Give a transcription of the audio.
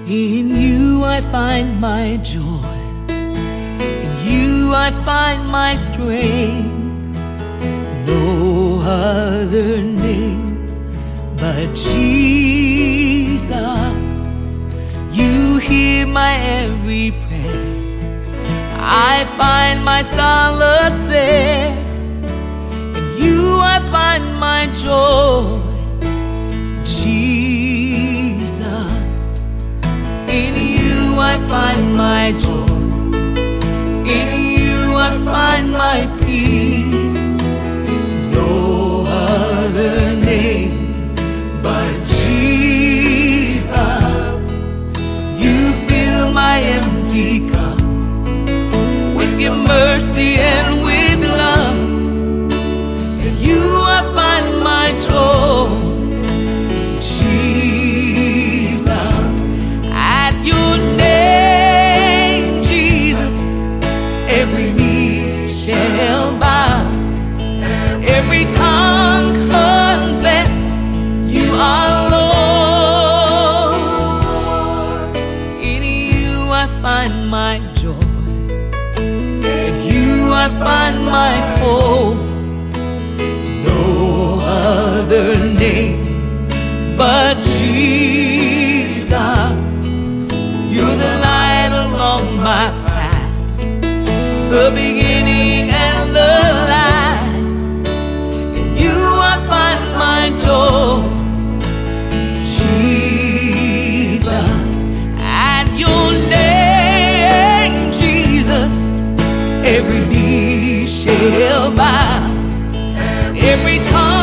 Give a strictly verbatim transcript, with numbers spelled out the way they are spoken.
In you I find my joy, in you I find my strength. No other name but Jesus. You hear my every prayer, I find my solace there. In you I find my joy, Jesus. In you I find my joy, in you I find my peace. No other name but Jesus. You fill my empty cup with your mercy and with love. In you I find my joy, Jesus. At your name, Jesus, every knee shall bow, every tongue confess you are Lord. In you I find my joy, in you I find my hope. No other name but Jesus. You're the light along my path, the beginning and the last. In you I find my joy, Jesus. At your name, Jesus, every knee shall bow, every tongue